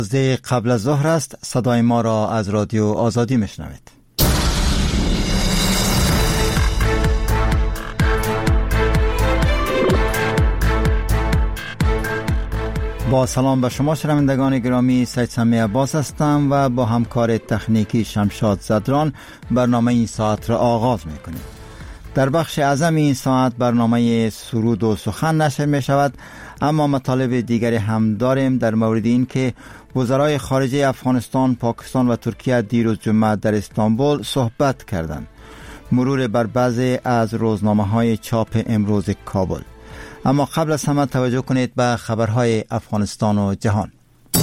قبل از ظهر است. صدای ما را از رادیو آزادی میشنوید. با سلام به شما شنوندگان گرامی، سید سمی عباس هستم و با همکار تکنیکی شمشاد زدران برنامه این ساعت را آغاز میکنیم. در بخش اعظم این ساعت برنامه سرود و سخن نشر می شود، اما مطالب دیگری هم داریم در مورد این که وزرای خارجه افغانستان، پاکستان و ترکیه دیروز جمعه در استانبول صحبت کردند. مرور بر بعضی از روزنامه های چاپ امروز کابل. اما قبل از همه توجه کنید به خبرهای افغانستان و جهان.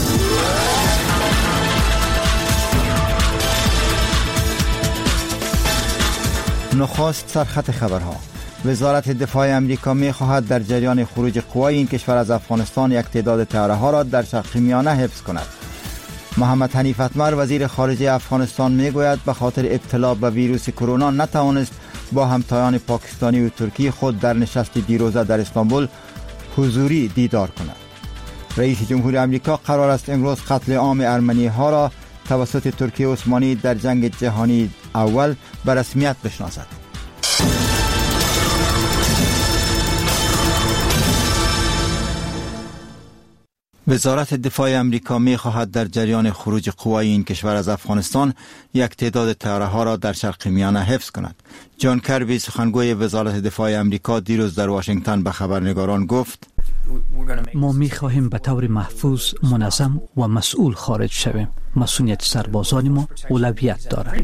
نخست سرخط خبرها. وزارت دفاع امریکا می خواهد در جریان خروج قوای این کشور از افغانستان یک تعداد طیاره‌ها را در شرق میانه حفظ کند. محمد حنیف اتمر وزیر خارجه افغانستان می گوید به خاطر ابتلا به ویروس کرونا نتوانست با همتایان پاکستانی و ترکی خود در نشست دیروزه در استانبول حضوری دیدار کند. رئیس جمهور امریکا قرار است امروز قتل عام ارمنی ها را توسط ترکیه عثمانی در جنگ جهانی اول به رسمیت بشناسد. وزارت دفاع امریکا می خواهد در جریان خروج قوای این کشور از افغانستان یک تعداد طیاره‌ها را در شرق میانه حفظ کند. جان کربی سخنگوی وزارت دفاع امریکا دیروز در واشنگتن به خبرنگاران گفت: ما می خواهیم به طور محفوظ، منظم و مسئول خارج شویم. مسئولیت سربازان ما اولویت دارد.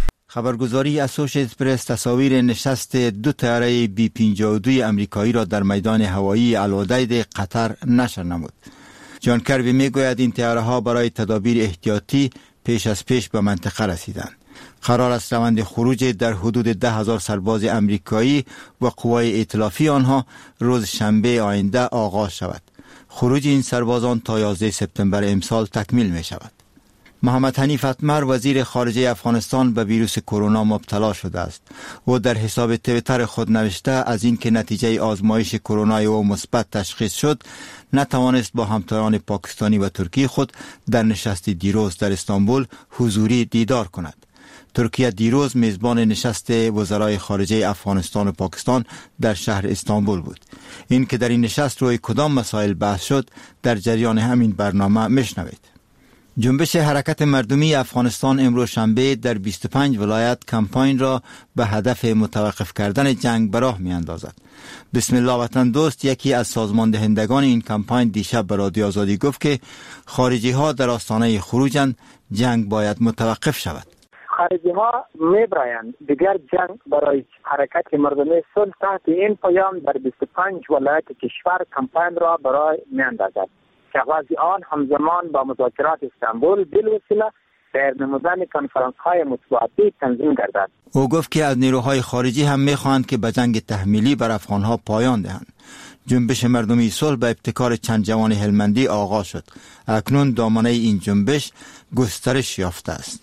خبرگزاری اسوشییتد پرس تصاویر نشست دو طیاره بی 52 امریکایی را در میدان هوایی الوداعی قطر نشر نمود. جان کربی می گوید این طیاره‌ها برای تدابیر احتیاطی پیش از پیش به منطقه رسیدند. قرار است روند خروج در حدود 10,000 سرباز امریکایی و قوای ائتلافی آنها روز شنبه آینده آغاز شود. خروج این سربازان تا 11 سپتامبر امسال تکمیل می شود. محمد حنیف اتمر وزیر خارجه افغانستان به ویروس کرونا مبتلا شده است. او در حساب توییتر خود نوشته از اینکه نتیجه آزمایش کرونا او مثبت تشخیص شد، نتوانست با همتایان پاکستانی و ترکی خود در نشست دیروز در استانبول حضوری دیدار کند. ترکیه دیروز میزبان نشست وزرای خارجه افغانستان و پاکستان در شهر استانبول بود. این که در این نشست روی کدام مسائل بحث شد در جریان همین برنامه میشنوید. جنبش حرکت مردمی افغانستان امروز شنبه در 25 ولایت کمپاین را به هدف متوقف کردن جنگ به راه می اندازد. بسم الله وطن دوست، یکی از سازمان دهندگان این کمپاین، دیشب به رادیو آزادی گفت که خارجی ها در آستانه خروجند، جنگ باید متوقف شود. خارجی ها میبرایند دیگر جنگ برای حرکت مردمی صلح تحت این پیام در 25 ولایت کشور کمپاین را برای می اندازد که آغاز آن همزمان با مذاکرات استانبول بالوسیله در نمودن کنفرانس های مطبوعاتی تنظیم گردد. او گفت که از نیروهای خارجی هم میخواهند که به جنگ تحمیلی بر افغان ها پایان دهند. جنبش مردمی صلح به ابتکار چند جوان هلمندی آغاز شد. اکنون دامنه این جنبش گسترش یافته است.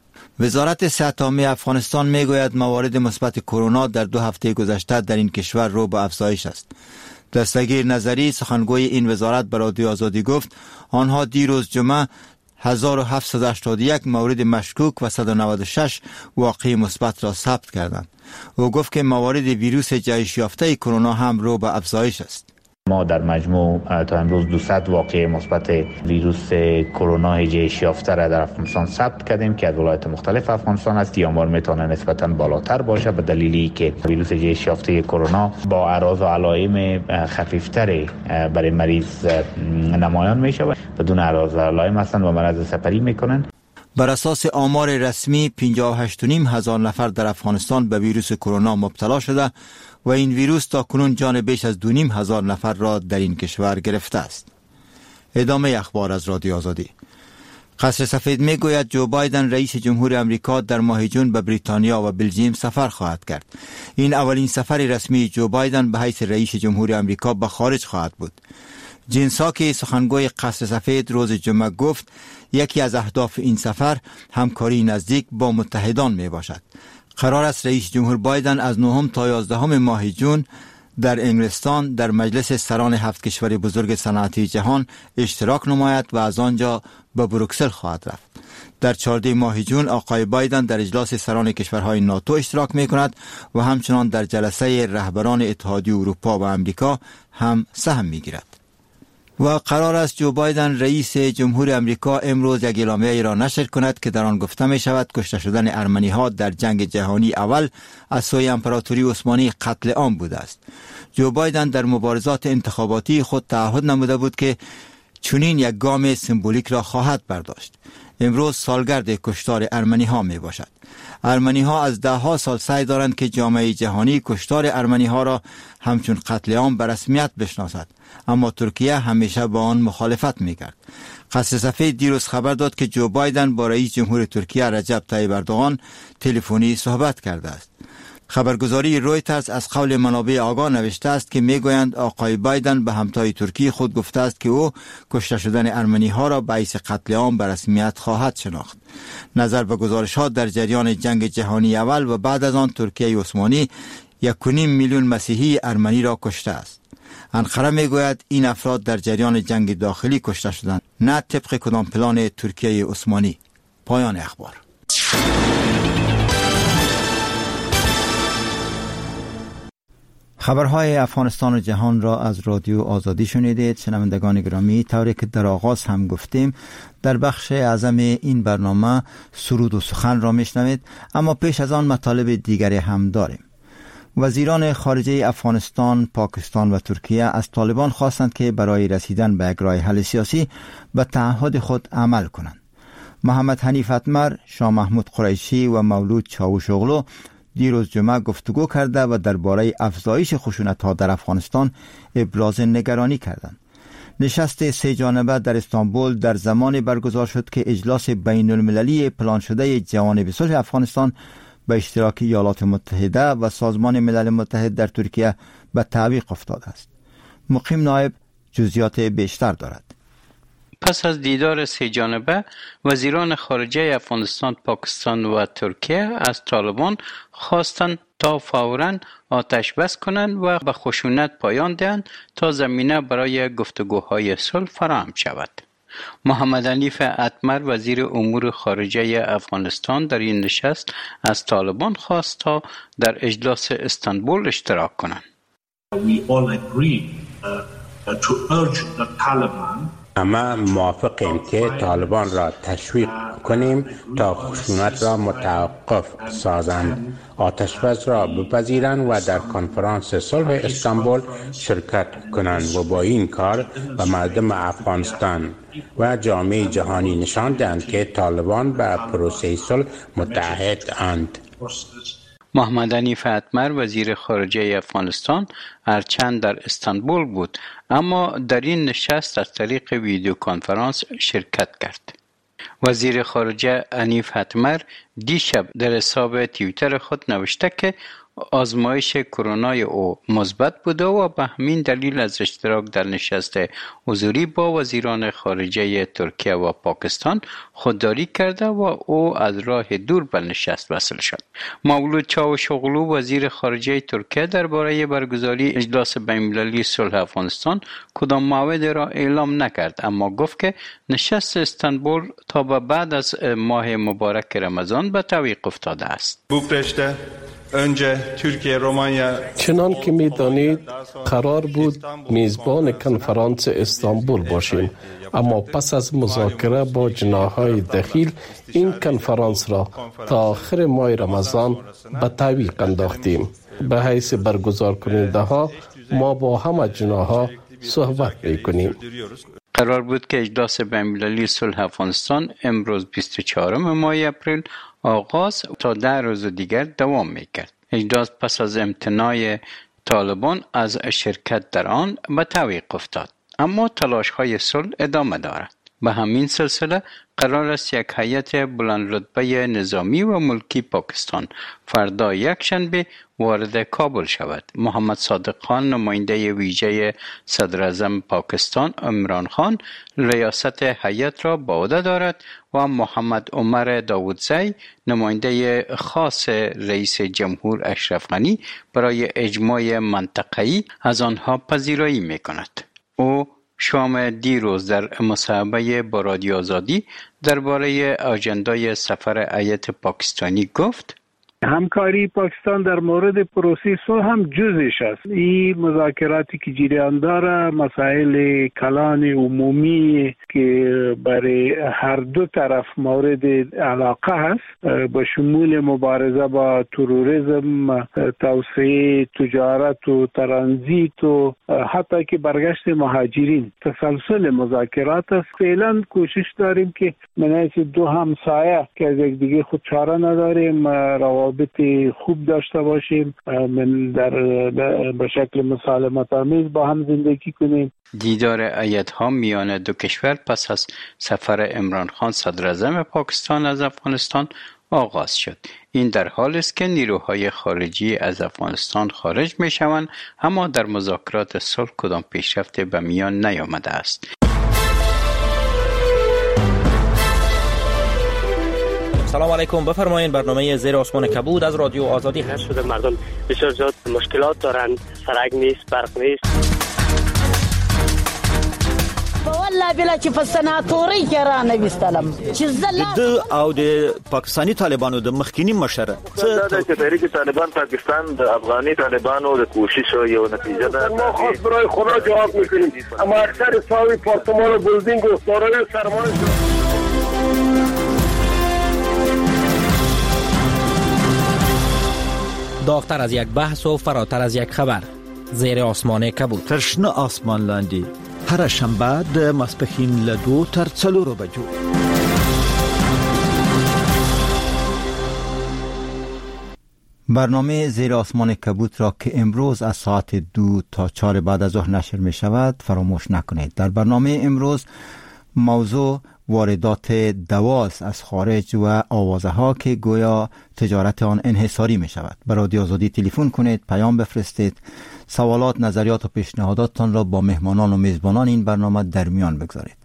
وزارت صحت عامه افغانستان میگوید موارد مثبت کرونا در 2 هفته گذشته در این کشور رو به افزایش است. دستگیر نظری سخنگوی این وزارت به رادیو آزادی گفت آنها دیروز جمعه 1781 مورد مشکوک و 196 واقعه مثبت را ثبت کردند. او گفت که موارد ویروس جهش یافته کرونا هم رو به افزایش است. ما در مجموع تا امروز 200 واقعه مثبت ویروس کرونا جهش یافته را در افغانستان ثبت کردیم که از ولایات مختلف افغانستان است. این آمار میتونه نسبتاً بالاتر باشه به دلیلی که ویروس جهش یافته کرونا با اعراض و علائم خفیفتری برای مریض نمایان میشه، بدون اعراض و علائم هستند و مرض سپری میکنن. بر اساس آمار رسمی 58,500 نفر در افغانستان به ویروس کرونا مبتلا شده و این ویروس تا کنون جان بیش از 2,500 نفر را در این کشور گرفته است. ادامه اخبار از رادیو آزادی. قصر سفید می گوید جو بایدن رئیس جمهور امریکا در ماه جون به بریتانیا و بلژیم سفر خواهد کرد. این اولین سفر رسمی جو بایدن به حیث رئیس جمهور امریکا به خارج خواهد بود. جین ساکی سخنگوی قصر سفید روز جمعه گفت یکی از اهداف این سفر همکاری نزدیک با متحدان می باشد. قرار است رئیس جمهور بایدن از 9 تا 11 ماه جون در انگلستان در مجلس سران 7 کشور بزرگ صنعتی جهان اشتراک نماید و از آنجا به بروکسل خواهد رفت. در 14 ماه جون آقای بایدن در اجلاس سران کشورهای ناتو اشتراک می کند و همچنان در جلسه رهبران اتحادیه اروپا و امریکا هم سهم می گیرد. و قرار است جو بایدن رئیس جمهور امریکا امروز یک اعلامیه را نشر کند که در آن گفته می شود کشته شدن ارمنی ها در جنگ جهانی اول از سوی امپراتوری عثمانی قتل عام بوده است. جو بایدن در مبارزات انتخاباتی خود تعهد نموده بود که چنین یک گام سمبولیک را خواهد برداشت. امروز سالگرد کشتار ارمنی ها می باشد. ارمنی ها از 10 سال سعی دارند که جامعه جهانی کشتار ارمنی ها را همچون قتل عام به رسمیت بشناسد، اما ترکیه همیشه با آن مخالفت می کرد. قصر سفید دیروز خبر داد که جو بایدن با رئیس جمهور ترکیه رجب طیب اردوغان تلفنی صحبت کرده است. خبرگزاری رویترز از قول منابع آگاه نوشته است که میگویند آقای بایدن به همتای ترکی خود گفته است که او کشته شدن ارمنی ها را باعث قتل عام به رسمیت خواهد شناخت. نظر به گزارش ها در جریان جنگ جهانی اول و بعد از آن ترکیه عثمانی 1.5 میلیون مسیحی ارمنی را کشته است. انقره میگوید این افراد در جریان جنگ داخلی کشته شدند، نه طبق کدام پلان ترکیه عثمانی. پایان اخبار. خبرهای افغانستان و جهان را از رادیو آزادی شنیدید. شنوندگان گرامی، طوری که در آغاز هم گفتیم در بخش اعظم این برنامه سرود و سخن را میشنوید، اما پیش از آن مطالب دیگری هم داریم. وزیران خارجه افغانستان، پاکستان و ترکیه از طالبان خواستند که برای رسیدن به یک راه حل سیاسی به تعهد خود عمل کنند. محمد حنیف اتمر، شاه محمود قریشی و مولود چاوشوغلو دیروز جمعه گفتگو کرده و درباره افزایش خشونت‌ها در افغانستان ابراز نگرانی کردند. نشست 3 جانبه در استانبول در زمان برگزار شد که اجلاس بین المللی پلان شده جوانب صلح افغانستان به اشتراک ایالات متحده و سازمان ملل متحد در ترکیه به تعویق افتاده است. مقیم نایب جزئیات بیشتر دارد. پس از دیدار 3 جانبه، وزیران خارجه افغانستان، پاکستان و ترکیه از طالبان خواستند تا فوراً آتش بس کنند و به خشونت پایان دهند تا زمینه برای گفتگوهای صلح فراهم شود. محمد حنیف اتمر، وزیر امور خارجه افغانستان، در این نشست از طالبان خواست تا در اجلاس استانبول اشتراک کنند. اما موافقیم که طالبان را تشویق کنیم تا خشونت را متوقف سازند، آتش‌بس را بپذیرند و در کنفرانس صلح استانبول شرکت کنند و با این کار به مردم افغانستان و جامعه جهانی نشان دهند که طالبان به پروسه صلح متحد اند. محمد حنیف اتمر، وزیر خارجه افغانستان، هرچند در استانبول بود اما در این نشست از طریق ویدیو کنفرانس شرکت کرد. وزیر خارجه حنیف اتمر دیشب در حساب توییتر خود نوشته که آزمایش کرونای او مثبت بوده و به همین دلیل از اشتراک در نشست حضوری با وزیران خارجه ترکیه و پاکستان خودداری کرده و او از راه دور به نشست وصل شد. مولود چاوشوغلو، وزیر خارجه ترکیه، درباره برگزاری اجلاس بین‌المللی صلح افغانستان کدام موعد را اعلام نکرد، اما گفت که نشست استانبول تا به بعد از ماه مبارک رمضان به تعویق افتاده است. چنان که می‌دانید قرار بود میزبان کنفرانس استانبول باشیم، اما پس از مذاکره با جناح‌های دخیل این کنفرانس را تا آخر ماه رمضان به تعویق انداختیم. به حیث برگزار کننده ها ما با همه جناح‌ها صحبت می‌کنیم. قرار بود که اجلاس بین‌المللی صلح افغانستان امروز 24 ماه اپریل آغاز تا 10 روز دیگر دوام می‌کرد. اجلاس پس از امتناع طالبان از شرکت در آن به تعویق افتاد، اما تلاش‌های صلح ادامه دارد. به همین سلسله قرار است یک هیئت بلند رتبه نظامی و ملکی پاکستان فردا یکشنبه وارد کابل شود. محمد صادق خان نماینده ویژه صدر اعظم پاکستان عمران خان ریاست هیئت را به عهده دارد و محمد عمر داودزی نماینده خاص رئیس جمهور اشرف غنی برای اجماع منطقه‌ای از آنها پذیرایی می‌کند. او شام دیروز در مصاحبه با رادیو آزادی درباره اجندای سفر هیئت پاکستانی گفت: همکاری پاکستان در مورد پروسه صلح هم جزش است. این مذاکراتی که جریان داره مسائل کلان عمومی که برای هر دو طرف مورد علاقه است، با شمول مبارزه با تروریسم، توسعه تجارت و ترانزیت و حتی که برگشت مهاجرین، تسلسل مذاکرات است. فعلا کوشش داریم که من از دو همسایه که از یک دیگه خود چاره نداریم روابط خوب داشته باشیم، من به شکل مسالمت آمیز با هم زندگی کنیم. دیدار هیئت‌ها میان دو کشور پس از سفر عمران خان صدر اعظم پاکستان از افغانستان آغاز شد. این در حالی است که نیروهای خارجی از افغانستان خارج می‌شوند، اما در مذاکرات صلح کدام پیشرفت به میان نیامده است. سلام علیکم، بفرمایید. برنامه زیر آسمان کبود از رادیو آزادی هست. شده مردم بسیار زیاد مشکلات دارند، سرک نیست، برق نیست. والله بلا چې په سناتوري کې را نه وستلم چې د او د پاکستانی طالبانو د مخکینی مشره چې تحریک طالبان پاکستان د افغاني طالبانو د کوشش یو نتیجه ده. ما خاص برای خدا جواب میکنیم، اما اکثر ساوی پارتمان و بلدینگ و دارای سرمایه داغتر از یک بحث و فراتر از یک خبر، زیر آسمان کبود. ترشنه آسمان لاندی هر شنبه د ماسپښین له 2 تر 4 بجو. برنامه زیر آسمان کبود را که امروز از ساعت 2 تا 4 بعد از ظهر نشر می شود فراموش نکنید. در برنامه امروز موضوع واردات دواست از خارج و آوازه ها که گویا تجارت آن انحصاری می شود. به رادیو آزادی تلفن کنید، پیام بفرستید، سوالات، نظریات و پیشنهاداتتان را با مهمانان و میزبانان این برنامه در میان بگذارید.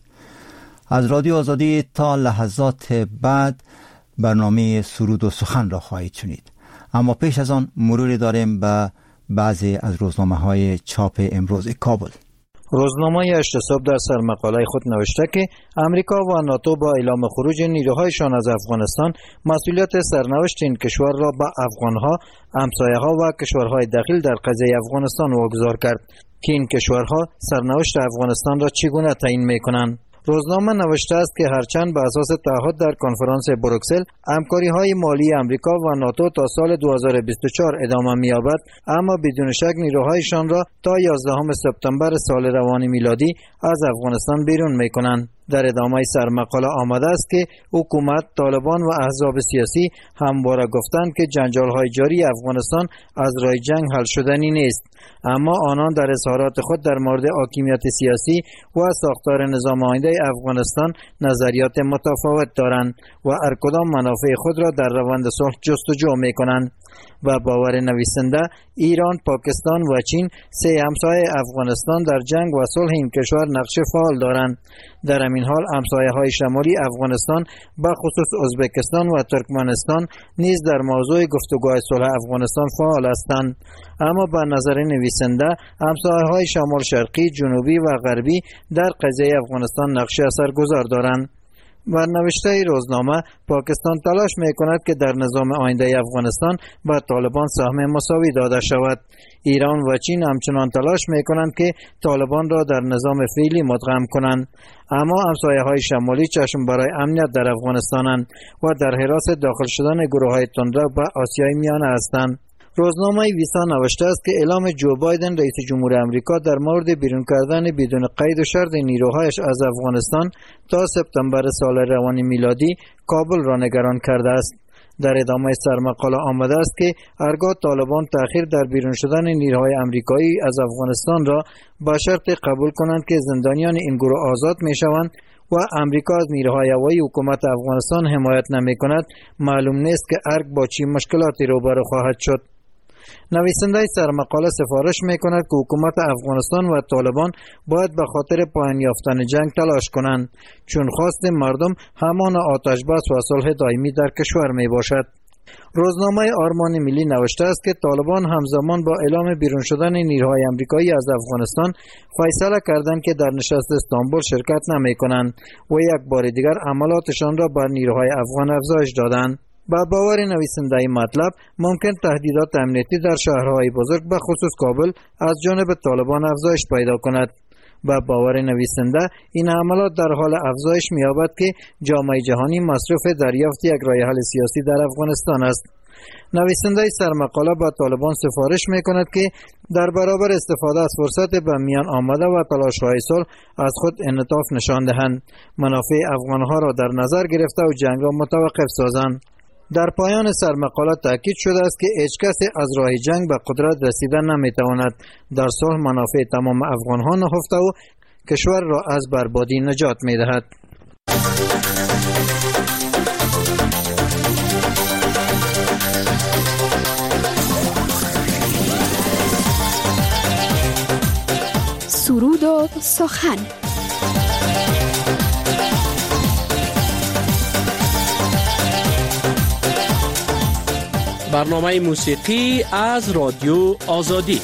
از رادیو آزادی تا لحظات بعد برنامه سرود و سخن را خواهید شنید. اما پیش از آن مروری داریم به بعضی از روزنامه‌های چاپ امروز کابل. روزنامه اعتصاب در سرمقاله خود نوشته که امریکا و ناتو با اعلام خروج نیروهایشان از افغانستان مسئولیت سرنوشت این کشور را به افغانها، همسایه‌ها و کشورهای داخل در قضیه افغانستان واگذار کرد که این کشورها سرنوشت افغانستان را چگونه تعیین می‌کنند. روزنامه نوشته است که هرچند به اساس تعهد در کنفرانس بروکسل همکاری‌های مالی امریکا و ناتو تا سال 2024 ادامه می‌یابد، اما بدون شک نیروهایشان را تا 11 سپتامبر سال روان میلادی از افغانستان بیرون می‌کنند. در ادامه سرمقاله آمده است که حکومت، طالبان و احزاب سیاسی همواره گفتند که جنجال‌های جاری افغانستان از راه جنگ حل شدنی نیست، اما آنان در اظهارات خود در مورد حاکمیت سیاسی و ساختار نظام آینده افغانستان نظریات متفاوت دارند و هر کدام منافع خود را در روند صلح جستجو می‌کنند. و باور نویسنده، ایران، پاکستان و چین سه همسایه افغانستان در جنگ و صلح این کشور نقش فعال دارند. در همین حال همسایه‌های شمالی افغانستان به خصوص ازبکستان و ترکمنستان نیز در موضوع گفتگوهای صلح افغانستان فعال هستند. اما به نظر نویسنده همسایه‌های شمال شرقی، جنوبی و غربی در قضیه افغانستان نقش اثرگذار دارند. و نوشته روزنامه، پاکستان تلاش می‌کند که در نظام آینده افغانستان به طالبان سهم مساوی داده شود. ایران و چین همچنان تلاش می‌کنند که طالبان را در نظام فعلی مدغم کنند. اما همسایه‌های شمالی چشم برای امنیت در افغانستانند و در حراس داخل شدن گروه‌های تندرو به آسیای میانه هستند. روزنامه ویسا نوشته است که اعلام جو بایدن رئیس جمهور امریکا در مورد بیرون کردن بدون قید و شرط نیروهایش از افغانستان تا سپتامبر سال روان میلادی کابل را نگران کرده است. در ادامه سرمقاله آمده است که هرگاه طالبان تأخیر در بیرون شدن نیروهای امریکایی از افغانستان را با شرط قبول کنند که زندانیان این گروه آزاد می شوند، و امریکا از نیروهای هوایی حکومت افغانستان حمایت نمی کند، معلوم نیست که ارگ با چی مشکلاتی روبرو خواهد شد. نویسنده سرمقاله سفارش می کند که حکومت افغانستان و طالبان باید به خاطر پایان یافتن جنگ تلاش کنند، چون خواست مردم همان آتش بس و صلح دائمی در کشور می باشد. روزنامه آرمان ملی نوشته است که طالبان همزمان با اعلام بیرون شدن نیروهای آمریکایی از افغانستان فیصله کردند که در نشست استانبول شرکت نمی کنند و یک بار دیگر عملاتشان را بر نیروهای افغان افزایش دادند. با باور نویسنده مطلب ممکن تهدیدات امنیتی در شهرهای بزرگ به خصوص کابل از جانب طالبان افزایش پیدا کند. با باور نویسنده این عملات در حال افزایش می‌یابد که جامعه جهانی مصروف دریافت یک راه حل سیاسی در افغانستان است. نویسنده سرمقاله با طالبان سفارش می‌کند که در برابر استفاده از فرصت به میان آمده و تلاش‌های صلح از خود انعطاف نشان دهند، منافع افغان‌ها را در نظر گرفته و جنگ را متوقف سازند. در پایان سرمقاله تاکید شده است که هیچ کس از راه جنگ به قدرت رسیدن نمیتواند. در صلح منافع تمام افغان‌ها نهفته و کشور را از بربادی نجات میدهد. سرود و سخن. برنامه موسیقی از رادیو آزادی.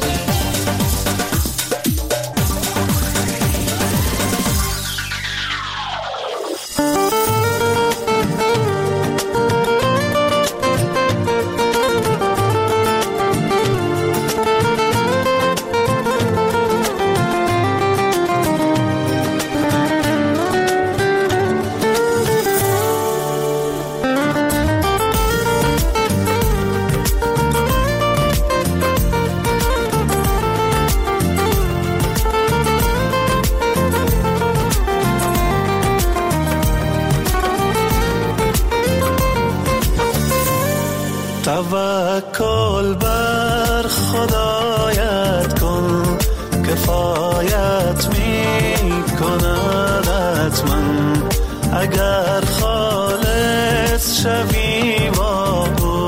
توکل بر خدایت کن، کفایت می کند حتما. اگر خالص شوی با او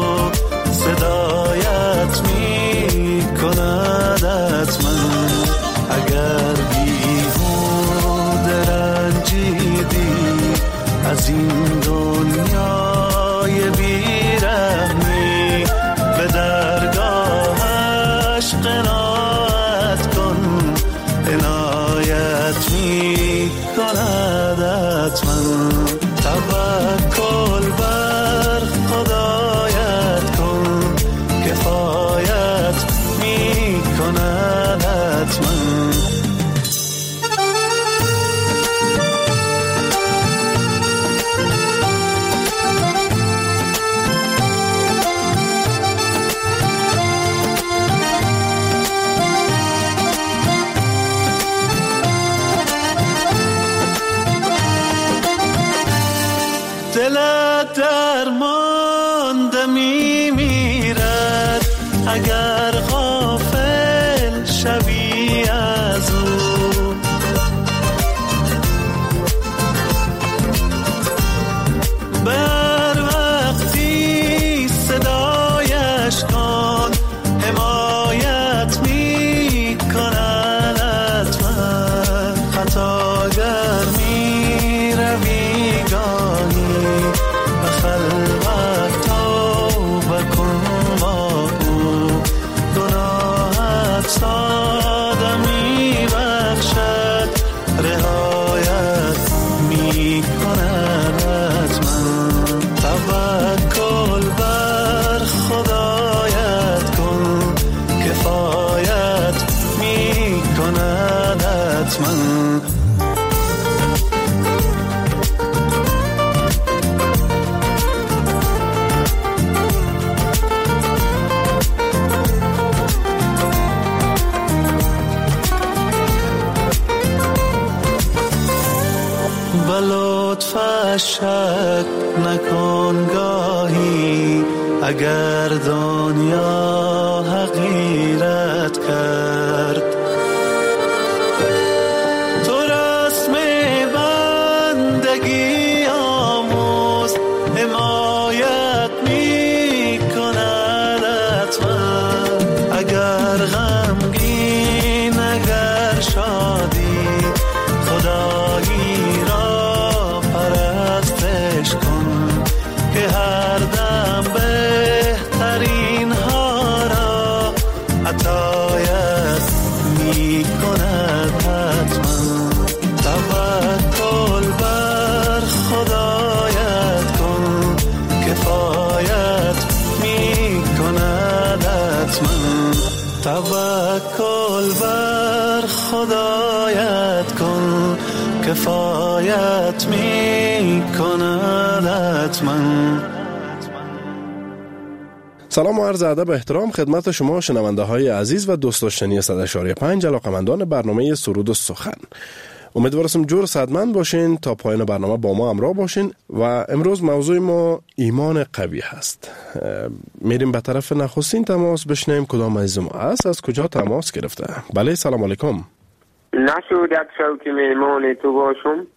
صدایت می کند حتما. اگر بیهوده رنجیدی از این دنیای بیرحمی، به درگاهش قناعت کن، عنایت می کند حتما. توکل بر خدایت کن، کفایت می کند حتما. دلت درمانده می میرد اگر غافل شوی از او. بر وقتی صدایش کن، حمایت می کند حتما. خطاگر می روی گاهی به خلوت توبه کن با او، گناهت ساده می بخشد، رهایت می کند حتما. توکل بر خدایت کن، کفایت می کند حتما. لطفش شک نکن گاهی، اگر دنیا حقیرت کرد. تو رسم بر عشق کن که هر دم بهترین ها را عطایت می کند حتما. توکل بر خدایت کن کفایت می کند حتما. توکل بر خدایت کن کفایت می کند حتما. سلام و عرض ادب و احترام خدمت شما شنونده های عزیز و دوست داشتنی 100.5 علاقمندان برنامه سرود و سخن. امیدوارم جور صحتمند باشین، تا پایان برنامه با ما همراه باشین. و امروز موضوع ما ایمان قوی هست. میریم به طرف نخستین تماس بشنیم کدام عزیز ما است، از کجا تماس گرفته. بله سلام علیکم. نشود یک شوک میمان تو باشم،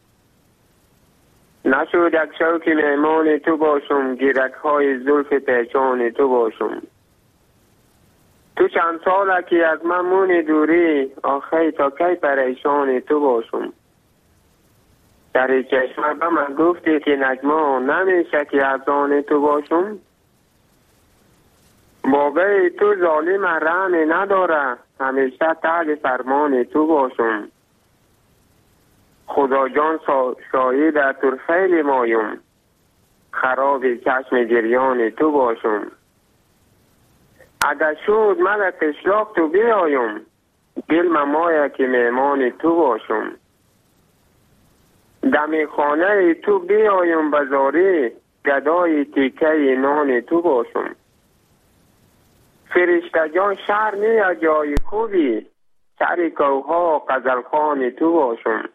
نشود یک شوک میمان تو باشم، گیرک های زلف پیچان تو باشم. تو چند ساله که از من مونی دوری، آخی تا کی پریشان تو باشم. در چشم به من گفتی که نجما نمیشه که از آن تو باشم. بابای تو ظالم رحمی نداره، همیشه تحت فرمان تو باشم. خدا جان شاهد تو خیلی مایم، خراب چشم گریان تو باشم. اگر شد من قشلاق تو بیایم، دل ممایه که میمان تو باشم. دم خانه تو بیایم بزاری، گدای تیکه نان تو باشم. فرشتگان شهر نیا جای خوبی، سر کوها غزلخوان تو باشم.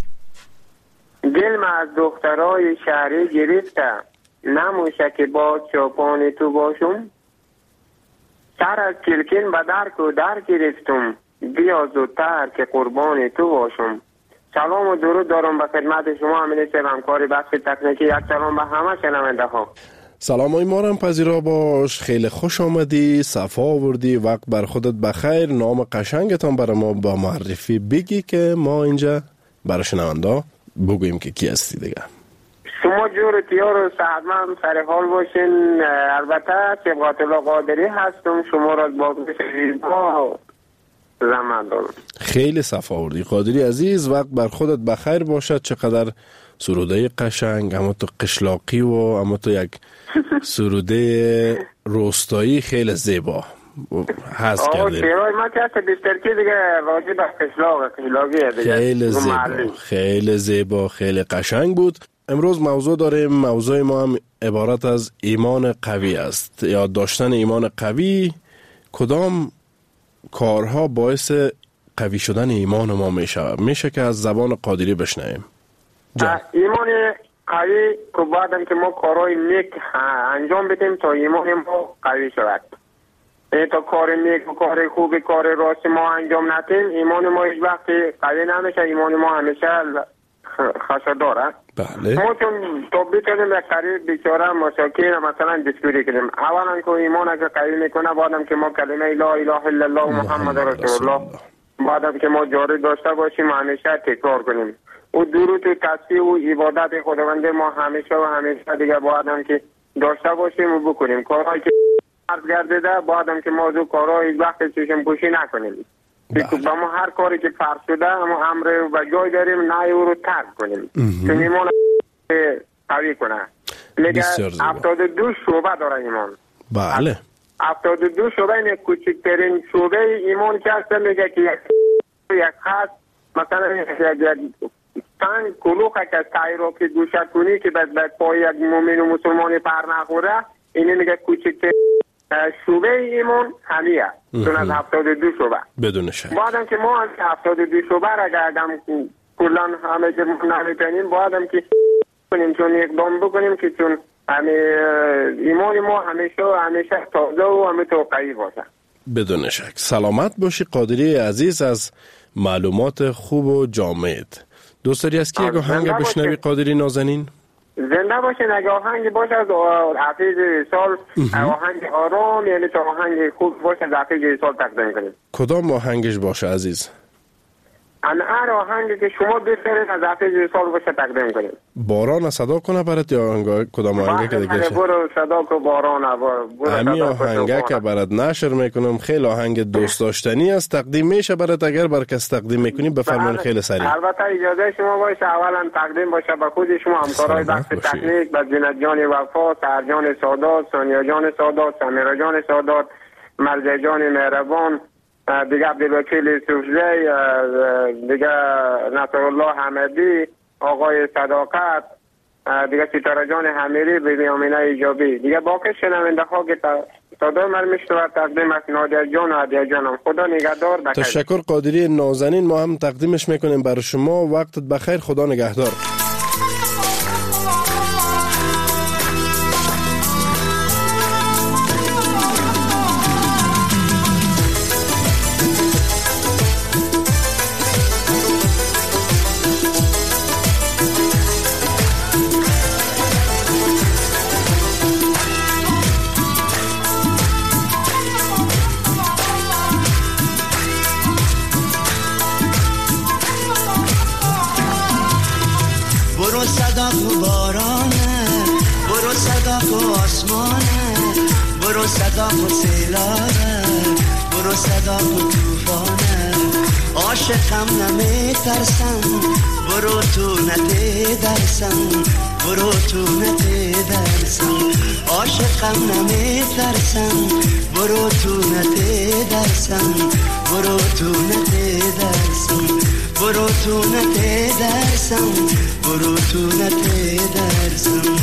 دل ما از دخترای شهری گرفته، نموشه که باد چاپان تو باشم. سر از کلکین به درک و در گرفتم، بیا زودتر که قربان تو باشم. سلام و درود دارم به خدمت شما امین همکار بخش تکنیکی. یک سلام به همه شنونده ها. سلامای ما را پذیرا باش. خیلی خوش آمدی، صفا آوردی، وقت بر خودت بخیر. نام قشنگتان برای ما با معرفی بگی که ما اینجا برای شنونده بگوییم که کی هستی دیگه. شما جور تیار و صحتمند سر حال باشین. البته صبغت الله قادری هستم، شما را با زمان دارم. خیلی صفا آوردی قادری عزیز، وقت بر خودت بخیر باشد. چقدر سروده قشنگ، اما تو قشلاقی و اما تو یک سروده روستایی خیلی زیبا هست کردی. ما که بیشترکی دیگه راجع به قشلاقی دیگه. خیلی زیبا، خیلی زیبا، خیلی قشنگ بود. امروز موضوع داریم. موضوع ما هم عبارت از ایمان قوی است، یا داشتن ایمان قوی. کدام کارها باعث قوی شدن ایمان ما میشه که از زبان قادری بشنویم. ایمان قوی که بعدم که ما کارهای نیک انجام بدیم تا ایمان ما قوی شود. تا کار نیک و کار خوب، کار راست ما انجام ندیم، ایمان ما هیچ وقت قوی نمیشه. ایمان ما همیشه خشدار است. بله. ما چون تو بتونیم یک طریق بیچاره مساکین مثلا دستگیری کنیم. اولا که ایمان اگر قوی میکنه، بعدم که ما کلمه لا اله الا الله محمد رسول الله، بعدم که ما جاری داشته باشیم، همیشه تکرار کنیم. و درود و تسبیح و عبادت خداوند ما همیشه و همیشه دیگه بعدم که داشته باشیم و بکنیم. کارهایی که عرض گردیده، بعدم که موضوع کارهای وقت چشم پوشی نکنیم. به ما هر کاری که فرض شده اما امر و جای داریم نهی او رو ترک کنیم، چون ایمان قوی کنه. میگه 72 شعبه داره ایمان. بله. 72 شعبه این کوچکترین شعبه ایمان که هست. میگه که یک خط مثلا یک تن کلوخه که سعی رو که گوشت کنی که به پای یک مومن و مسلمانی پر نخوره، اینه میگه کوچکترین شعبه ایمان همیه، چون از 72 شعبه بدون شک. بعدم که ما از 72 شعبه را گردم کلان همه که نمیتونیم، بعدم که کنیم چون اقدام بکنیم که چون ایمان ما همیشه تازه و همه قوی باشه. بدون شک. سلامت باشی قادری عزیز از معلومات خوب و جامعت. دوست داری از کی یک آهنگ بشنوی قادری نازنین؟ زنده باشه. نگه آهنگ باشه از حفیظ سال، آهنگ آرام، یعنی تو آهنگ خوب باشه از حفیظ سال تقدیم کنیم. کدام آهنگش باشه عزیز؟ هر آهنگی که شما دوست دارید از حافظ وصال باشه تقدیم کنید. باران صدا کنه برات یا کدام آهنگی که دیگه برو صدا کو باران همین آهنگی که برات نشر میکنم خیلی آهنگ دوست داشتنی است، تقدیم میشه برات. اگر بر کس تقدیم میکنی بفرمایید خیلی سریع. البته اجازه شما باشه اولا تقدیم باشه به خود شما همکارای بخش تکنیک، به زینت جان وفا، سهر جان سادات، سونیا جان سادات، سمیرا جان سادات، مرجع جان مهربان، دیگه عبدالوکیل سوفزی، دیگه نصرالله حمدی، آقای صداقت، دیگه ستاره جان حمیری، بیبی امینه ایجابی، دیگه باقی شنونده ها که صدای من میشنوه تقدیم از نادر جان و عدیه جانم. خدا نگهدار. بخیر. تشکر قادری نازنین، ما هم تقدیمش میکنیم برای شما. وقتت بخیر، خدا نگهدار. صدا بارانه، برو صدا آسمانه، برو صدا سیلابه، برو صدا توفانه. عاشقم نمیترسم، برو تو نتیدرسم، برو تو نتیدرسم. عاشقم نمیترسم، برو تو نتیدرسم، برو تو نتیدرسم، برو تو نتیدرسم، برو تو نتیدرسم.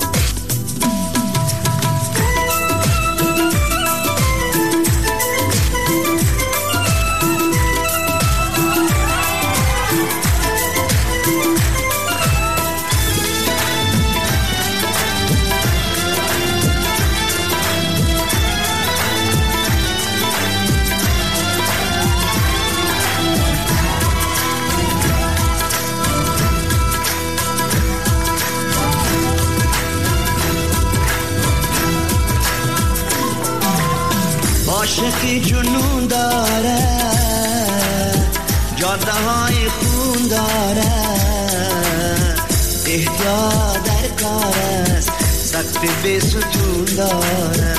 عاشقی جنون داره، جاده های خون داره، احتیاط در کار است، سقف بی ستون داره.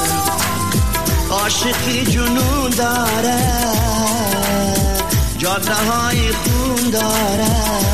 عاشقی جنون داره، جاده های خون داره،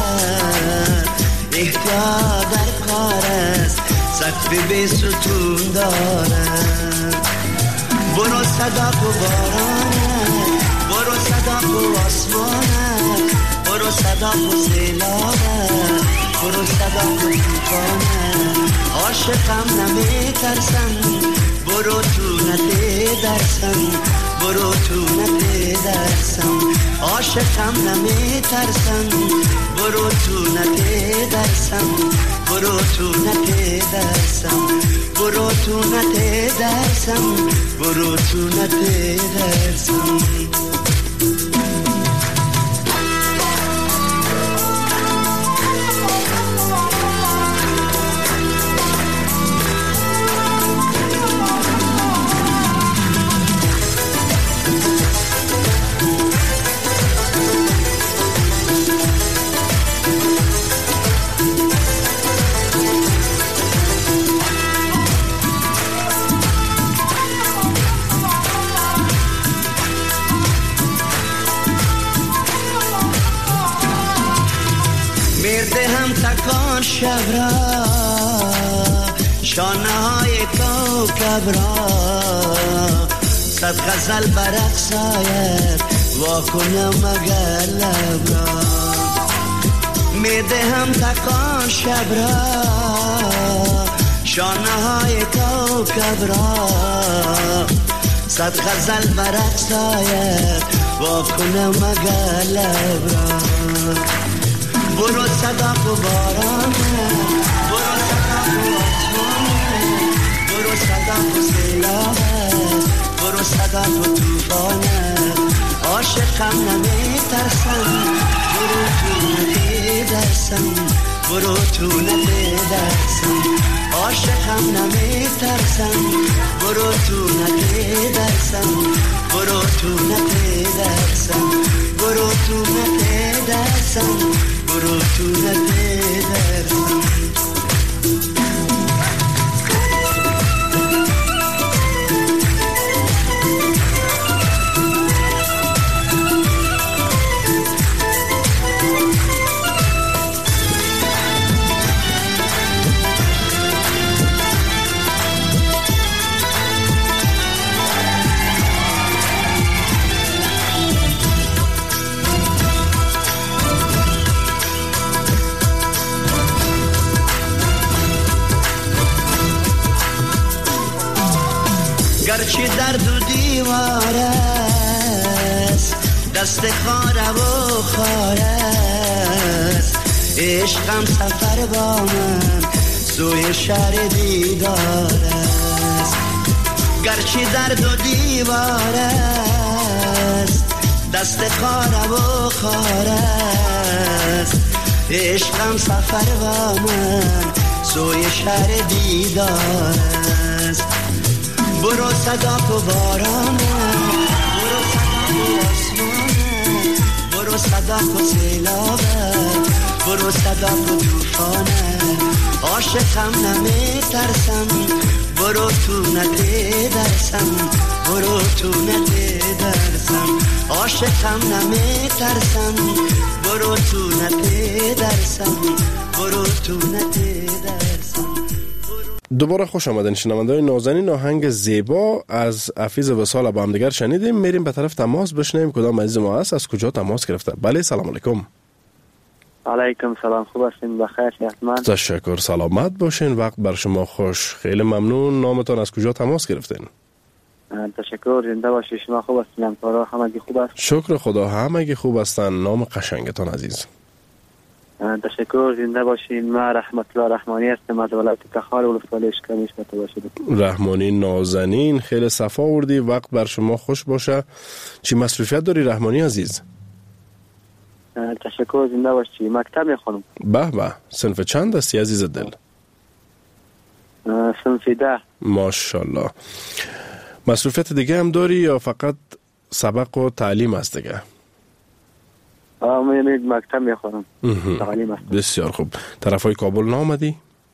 احتیاط در کار است، سقف بی ستون داره. برو صدا کو بارانه، برو صدا کو آسمانه، برو صدا کو سیلابه، برو صدا کو توفانه. عاشقم نمیترسم، برو تو نتیدرسم، برو تو نتیدرسم. عاشقم نمیترسم، برو تو نتیدرسم، برو تو نتیدرسم، برو تو نتیدرسم، برو تو نتیدرسم. میردهم تکان شب را، شانه های کوکب را، صد غزل برقص آید واکنم مگر لب را. میردهم تکان شب را، شانه های کوکب را، صد غزل برقص آید واکنم مگر لب را. برو صدا کو بارانه، برو صدا کو آسمانه، برو صدا کو سیلابه، برو صدا کو توفانه. عاشقم نمیترسم، برو تو نتیدرسم، برو تو نتیدرسم. عاشق عاشقم نمیترسم برو تو نترسم برو تو نترسم برو تو نترسم برو تو نترسم گرچه درد و دیوار است دست خاره و خار است عشقم سفر با من سوی شهر دیدار است گرچه درد و دیوار است دست خاره و خار است عشقم سفر با من سوی شهر دیدار است برو صدا و باران برو صدا و آسمان برو صدا و سیلاب برو صدا و توفان عاشقم نمیترسم برو تو نترسم برو تو نترسم عاشقم نمیترسم برو تو نترسم برو تو نترسم. دوباره خوش آمدین شنونده‌های نازنین. آهنگ زیبا از حفیظ وصال با هم دیگر شنیدیم. میریم به طرف تماس بشنویم کدام عزیز ما هست، از کجا تماس گرفته. بله سلام علیکم. علیکم سلام، خوب هستین؟ بخیر حتما. تشکر، سلامت باشین، وقت بر شما خوش. خیلی ممنون. نامتان از کجا تماس گرفتین؟ تشکر، زنده باشید. شما خوب هستین؟ همکارا همگی خوب است؟ شکر خدا همگی خوب هستن. نام قشنگتان عزیز؟ تشکر، زنده باشین. ما رحمت الله رحمانی هستم از ولایت تخار ولسوالی اشکالیش بته باشید. رحمانی نازنین، خیلی صفا آوردی، وقت بر شما خوش باشه. چی مصروفیت داری رحمانی عزیز؟ تشکر، زنده باشی. مکتب میخونم. به به، صنف چند هستی عزیز دل؟ صنف 10. ماشاءالله. مصروفیت دیگه هم داری یا فقط سبق و تعلیم است دیگه؟ من مکتب میخونم، تعلیم است. بسیار خوب. طرفای کابل نامدی؟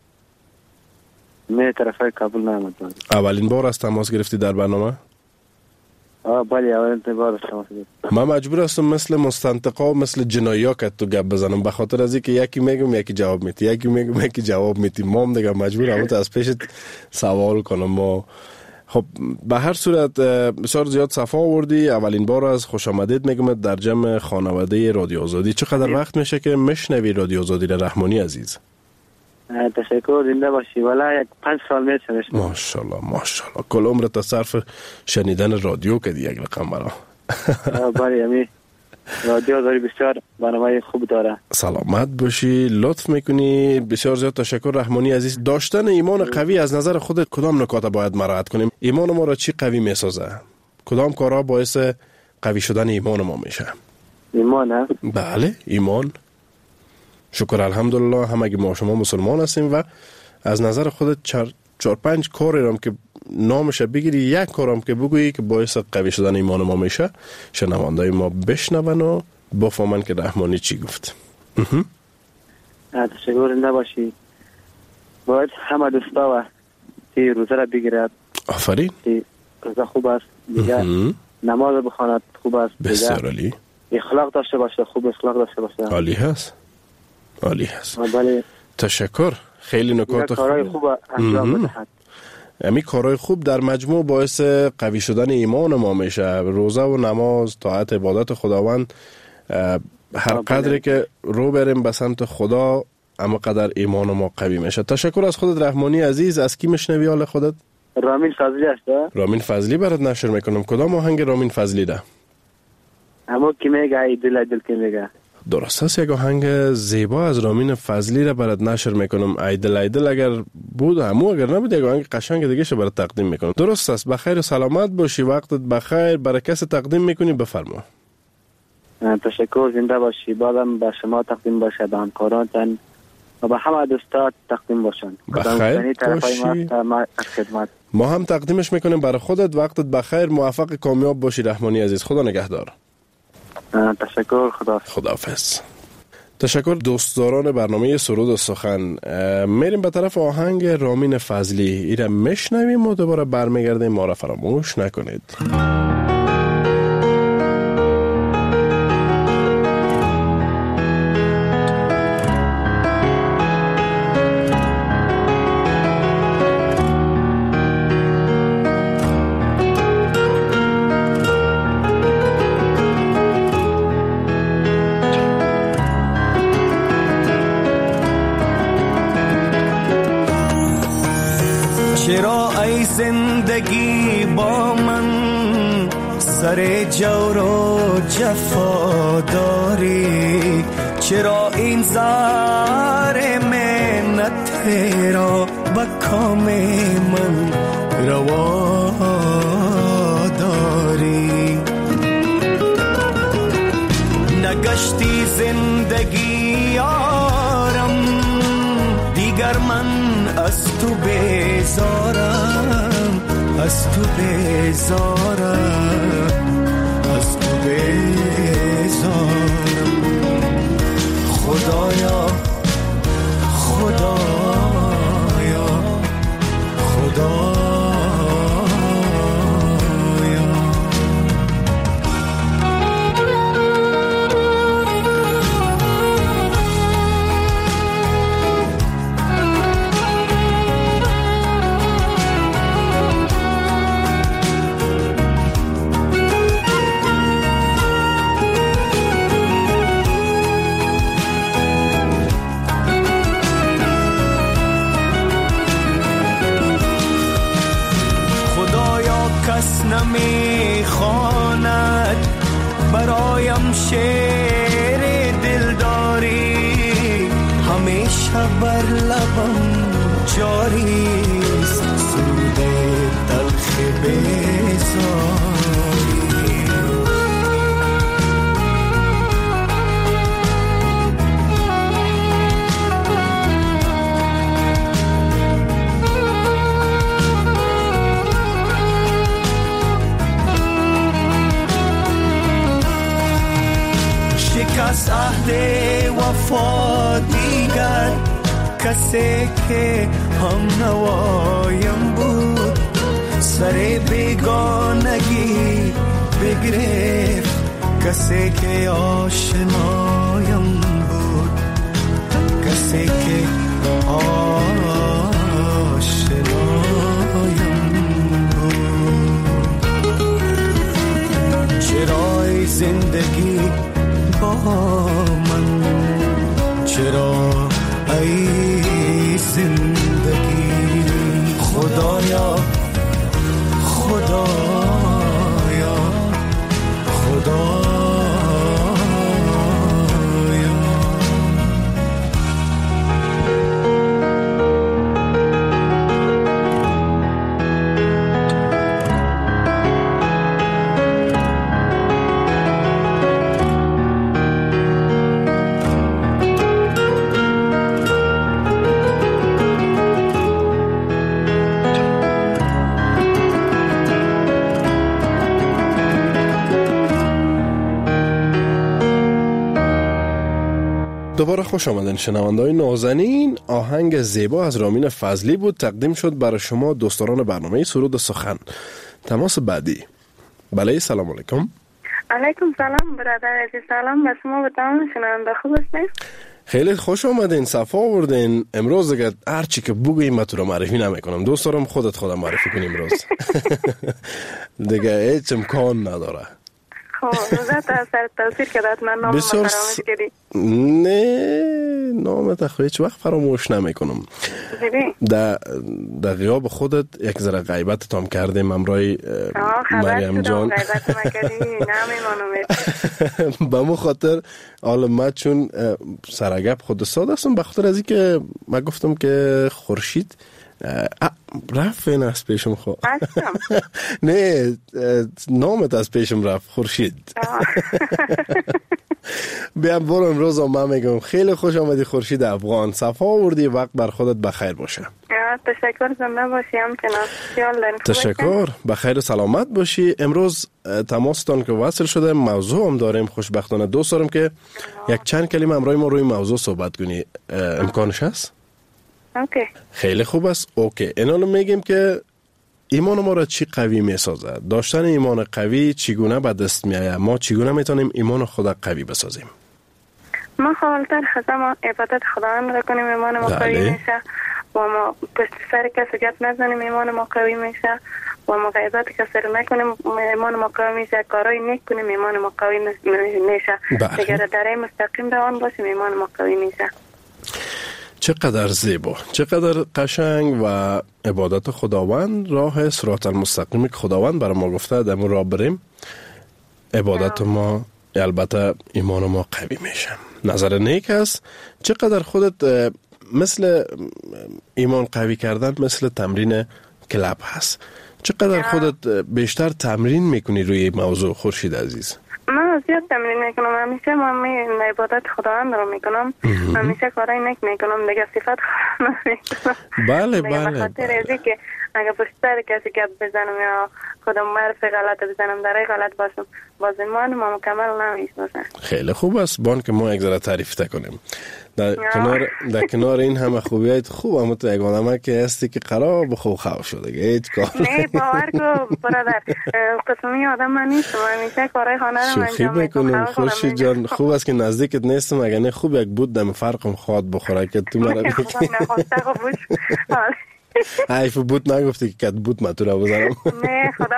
نه، طرفای کابل نامدم. اولین بار از تماس گرفتی در برنامه؟ بله، اولین بار از تماس گرفتم. من مجبور هستم مثل مستنطقا و مثل جنایا که تو گپ بزنم، به خاطر از اینکه یکی میگم یکی جواب میدی، یکی میگم یکی جواب میدی. مام دیگه مجبورم از پیشت سوال کنم. ما خب به هر صورت بسیار زیاد صفا آوردی. اولین بار از خوش آمدید میگم در جمع خانواده رادیو آزادی. چقدر وقت میشه که میشنوی رادیو آزادی رحمانی عزیز؟ تشکر، زنده باشی. والا 5 سال میشه. ماشاءالله ماشاءالله. کل عمرت صرف شنیدن رادیو کردی یک رقم برا. بله، امی رادیو داری بسیار برنامه خوب داره. سلامت باشی، لطف میکنی. بسیار زیاد تشکر رحمانی عزیز. داشتن ایمان قوی از نظر خودت کدام نکات باید مراعات کنیم؟ ایمان ما را چی قوی میسازه؟ کدام کارها باعث قوی شدن ایمان ما میشه؟ ایمان؟ بله، ایمان. شکر الحمدلله همگی ما شما مسلمان هستیم و از نظر خودت 4-5 کاری هم که نامش بگیری، یک کارم که بگویی که باعث قوی شدن ایمان ما میشه، شنوندای ما بشنون و بفهمن که رحمانی چی گفت. تشکر، زنده باشی. باید همه دوستا و تی روزه را بگیرد. آفرین. تی روزه خوب است دیگه. نماز بخواند خوب است دیگه. بسیار عالی. اخلاق داشته باشه، خوب اخلاق داشته باشه. عالی هست، عالی هست. بله. تشکر. خیلی نکات کارهای خوب انجام بدهد. امی کارهای خوب در مجموع باعث قوی شدن ایمان ما میشه. روزه و نماز، طاعت عبادت خداوند، هر قدری که رو بریم به سمت خدا اما قدر ایمان ما قوی میشه. تشکر از خودت رحمانی عزیز. از کی میشنوی حال خودت؟ رامین فضلی است. رامین فضلی برات نشر میکنم. کدام آهنگ رامین فضلی ده؟ اما کی میگه ای دل کی میگه؟ درست است. یک آهنگ زیبا از رامین فضلی را برات نشر میکنم. ایدل اگر بود همو، اگر نبود یک آهنگ قشنگ دیگه شه برات تقدیم میکنم. درست است. بخیر و سلامت باشی. وقتت بخیر. برای کسی تقدیم میکنی بفرما. تشکر، زنده باشی. بعدم به شما تقدیم باشه، به همکارانتان و به همه دوستات تقدیم باشند. بخیر باشی. ما هم تقدیمش میکنیم برای خودت. وقتت بخیر، موفق کامیاب باشی رحمانی عزیز. خدا نگهدار. تشکر. خداحافظ. تشکر دوستداران برنامه سرود و سخن. میریم به طرف آهنگ رامین فضلی. ایره میشنویم و دوباره برمیگردیم. ما را فراموش نکنید. چرا ای زندگی با من سر جور و جفا داری؟ چرا این زار منت را با کام من روا داری؟ نگشتی زندگی یارم دیگر، من از تو بیزارم، از تو بیزارم، از تو بیزارم. خدایا خدایا خدایا. نمی خواند برایم شعر دلداری، همیشه بر لبم جاری است سرود تلخ بیزاری. از عهد وفا دیگر کسی که هم نوایم بود، سر بیگانگی بگرفت کسی که آشنایم بود، کسی که آشنایم بود. چرای زندگی با من، چرا ای زندگی؟ خدایا خدایا خدایا. دوباره خوش آمدین شنونده‌های نازنین. آهنگ زیبا از رامین فضلی بود، تقدیم شد برای شما دوستداران برنامه سرود و سخن. تماس بعدی. بله، سلام علیکم. علیکم سلام برادر عزیز. سلام به شما و تمام شنونده. خوب هستین؟ خیلی خوش آمدین، صفا آوردین. امروز دیگه هر چی که بگوییم من تو رو معرفی نمیکنم. دوست دارم خودم معرفی کنیم امروز. دیگه هیچ امکان نداره. روزت اثر تاثیر کرد من نام فراموش کردی؟ نه، نامت اخو هیچ وقت فراموش نمیکنم. در غیاب خودت یک ذره غیبت تام کردیم امرای مریم جان. غیبت مکردی نمیمانم. به مو خاطر حالا من چون سرگپ خود ساده هستم، به خاطر از این که من گفتم که خورشید رفت این از پیشم خود نه نامت از پیشم رفت خورشید. بیام برو امروز من میگم خیلی خوش آمدی خورشید افغان، صفا آوردی، وقت بر خودت بخیر باشه. تشکر، زنده باشی همچنان. خیال دارین. تشکر، بخیر و سلامت باشی. امروز تماستان که وصل شده موضوع هم داریم، خوشبختانه دوست دارم که یک چند کلمه امروز ما روی موضوع صحبت کنی. امکانش هست؟ اوکی. خیلی خوب است. اوکی. اینا رو میگیم که ایمان ما را چی قوی میسازه؟ داشتن ایمان قوی چگونه به دست میآید؟ ما چگونه میتونیم ایمان خود قوی بسازیم؟ ما خالتر خزم عبادت خداوند را کنیم، ایمان ما قوی میشه و ما پشت سر کسی گپ نزنیم، ایمان ما قوی میشه و ما غیبت کسی را نکنیم، ایمان ما قوی میشه. کارای نیک کنیم، ایمان ما قوی میشه. اگر در مستقیم روان باشیم، ایمان ما قوی میشه. چقدر زیبا، چقدر قشنگ. و عبادت خداوند راه صراط المستقیم که خداوند برای ما گفته در راه بریم، عبادت ما البته ایمان ما قوی میشه. نظر نیک است. چقدر خودت مثل ایمان قوی کردن مثل تمرین کلاب هست، چقدر خودت بیشتر تمرین میکنی روی موضوع خورشید عزیز؟ من زیاد تمرین میکنم، همیشه من عبادت خداوند رو میکنم، همیشه کارای نیک میکنم، دیگه صفت خداوند میکنم. بله بله. به خاطر ازی که اگه پشت سر کسی گپ بزنم یا خودم حرف غلط بزنم، در غلط باشم، باز ایمان ما مکمل نمیشه. خیلی خوب است بان که ما یک ذره تعریف تکنیم. در کنار این همه خوبیات خوب، اما تو یک آدمه که هستی که قرار به خوب خواه شده هیچ کار نه. باور کو برادر، قسمی آدم من نیستم، همیشه کارهای خانه رو انجام میکنم. خورشید جان خوب است که نزدیکت نیستم، اگه نه خوب یک بود دم فرقم خواد بخوره که تو مرا حیف بود نگفتی که کت بود ما تو را بزنم. نه خدا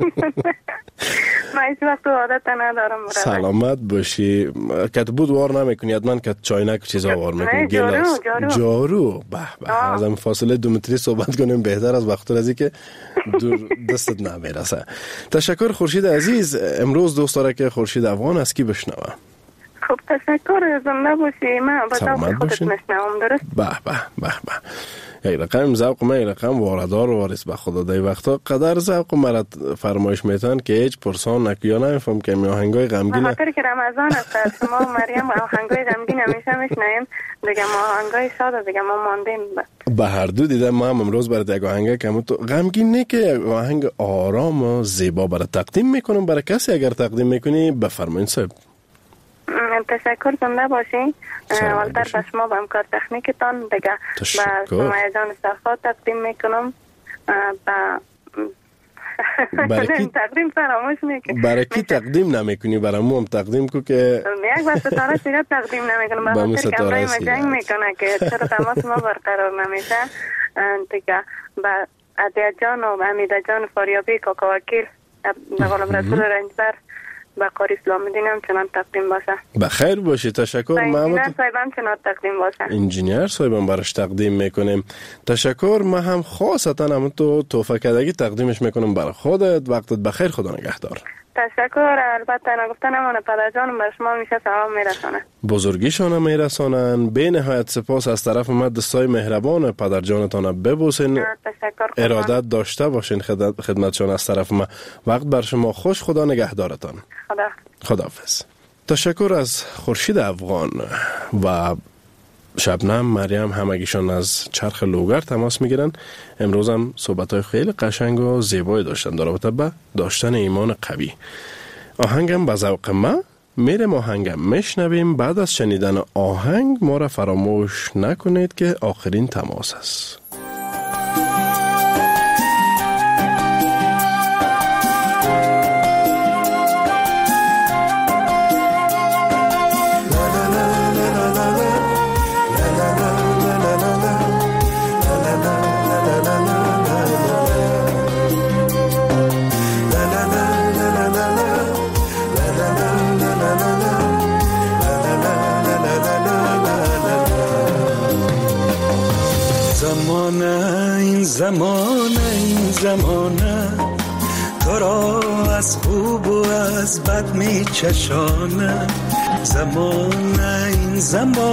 من هیچ وقت عادت ندارم. سلامت باشی. کت بود وار نمیکنی؟ حتما کت چاینک چیزا وار میکنی؟ جارو. به از هم فاصله 2 متری صحبت کنیم بهتر از وقت رازی که دور دستت نمیرسه. تشکر خورشید عزیز. امروز دوست داره که خورشید افغان از کی بشنوه؟ خب تشکر، زنده باشی. من با ذوق خودت میشنوم. درست؟ به یک رقم ذوق ما یک رقم واردار و وارث به خدا. دی وقتا قدر ذوق مرا فرمایش میتن که هیچ پرسان نکیا نمیفهم که می آهنگای غمگین. به خاطر که رمضان است، شما و مریم آهنگای غمگین همیشه میشنویم، دیگه ما آهنگای شاد دیگه ما ماندیم. به هر دو دیدم ما هم امروز برای یک آهنگ که تو غمگین نه که آهنگ آرام و زیبا برای تقدیم میکنم برای کسی. اگر تقدیم میکنی بفرمایید صاحب. تشکر، زنده باشین. والتر به شما به امکار تکنیکتان دیگه به سمیه جان صفا تقدیم میکنم. تقدیم فراموش میکنم. برای کی تقدیم نمیکنی؟ برای مو هم تقدیم کو که یک بار ستاره سیرت تقدیم نمیکنم، به خاطر که امرای ما جنگ میکنه که چرا تماس ما برقرار نمیشه. دیگه به عدیه جان و امیده جان فاریابی کاکا وکیل غلام رسول رنجبر با قاری اسلام الدین هم چنان تقدیم باشه. بخیر باشی. تشکر. انجینیر صاحبم چنان تقدیم باشه. انجینیر صاحبم براش تقدیم میکنیم. تشکر. من هم خاصتا هم تو تحفه کدگی تقدیمش میکنم برای خودت. وقتت بخیر. خدا نگهدار. تشکر. البته نگفتن همونه پدرجانم بر شما میشه سلام میرسانه، بزرگیشان میرسانن. به نهایت سپاس از طرف ما. دستای مهربان پدرجانتان ببوسین. ارادت داشته باشین خدمتشان از طرف ما. وقت بر شما خوش. خدا نگهدارتان. خداحافظ. تشکر از خورشید افغان و شبنم مریم، همگیشان از چرخ لوگر تماس میگیرن. امروز هم صحبت‌های خیلی قشنگ و زیبایی داشتن در رابطه با داشتن ایمان قوی. آهنگم به ذوق ما میرم، آهنگم میشنویم. بعد از شنیدن آهنگ ما را فراموش نکنید که آخرین تماس است. زمانه تو را از خوب و از بد می چشانه. این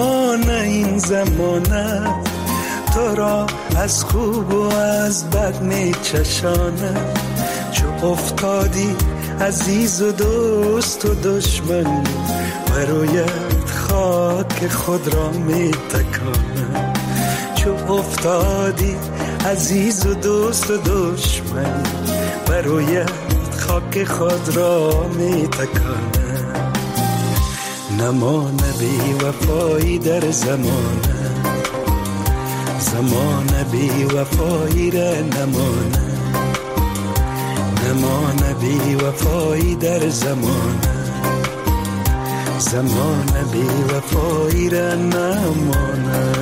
زمانه تو را از خوب و از بد می چشانه. چو افتادی عزیز و دوست و دشمن، برویت خاک خود را می تکانم. چو افتادی عزیز و دوست و دشمن، برویت خاک خود را می تکانم. نمانه بی وفایی در زمانه، زمانه بی وفایی را نمانه، نمانه بی وفایی در زمانه، زمانه بی وفایی را نمانه.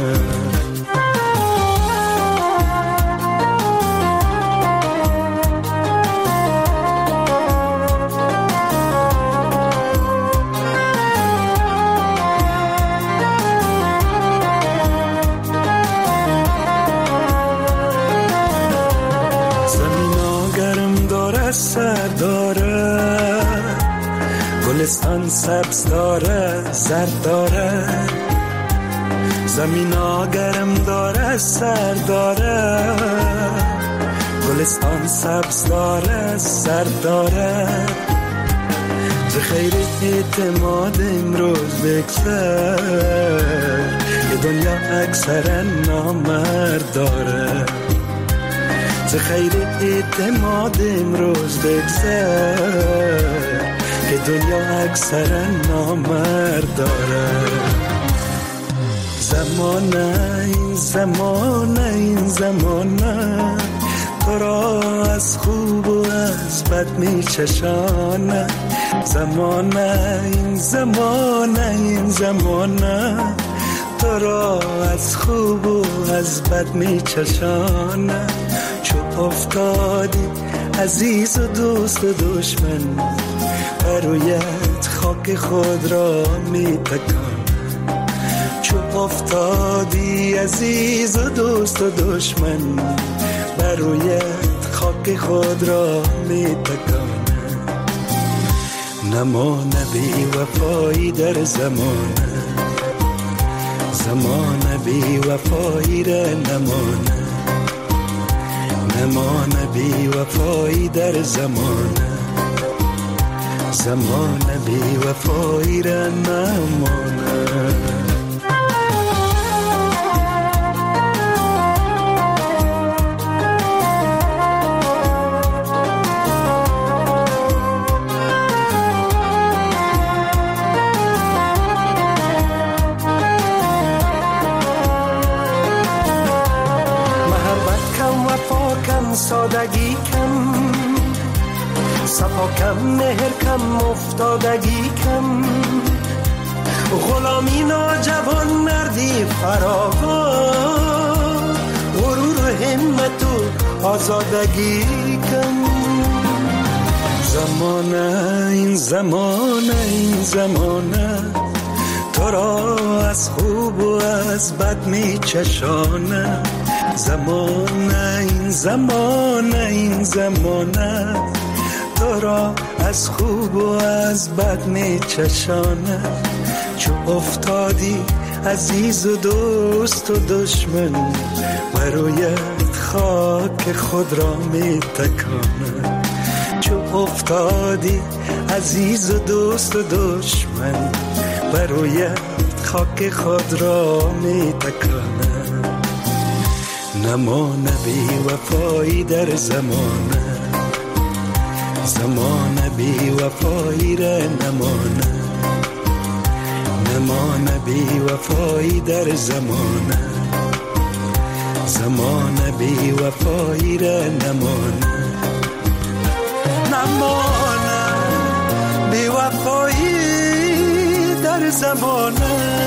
سر داره گلستان، سبز داره زرد داره، زمین گرم داره سر داره، گلستان سبز داره زرد داره. ز خیر اعتماد امروز بگذر که دنیا اکثر نامرد داره. ز خیر اعتماد امروز بگذر که دنیا اکثر نامرد داره. زمانه این زمانه این زمانه تو را از خوب و از بد می چشانه. زمانه این زمانه این زمانه تو را از خوب و از بد می چشانه. چو افتادی عزیز و دوست و دشمن، برویت خاک خود را می تکانم. چو افتادی عزیز و دوست و دشمن، برویت خاک خود را می تکانم. نمانه بی وفایی در زمانه، زمانه بی وفایی را نمانه، نمانه بی وفایی در زمانه، زمانه بی وفایی را نمانه. سادگی کم، صفا کم، مهر کم، افتادگی کم، غلامی ناجوان مردی فراوان، غرور و همت و آزادگی کم. زمانه این زمانه این زمانه تو را از خوب و از بد می چشانه. زمانه این زمانه این زمانه تو را از خوب و از بد می چشانه. چو افتادی عزیز و دوست و دشمن، برویت خاک خود را می تکانه. چو افتادی عزیز و دوست و دشمن، برویت خاک خود را می تکانه. نمانه بی وفایی در زمانه، زمانه بی وفایی را نمانه، نمانه بی وفایی در زمانه، زمانه بی وفایی را نمانه، نمانه بی وفایی در زمانه.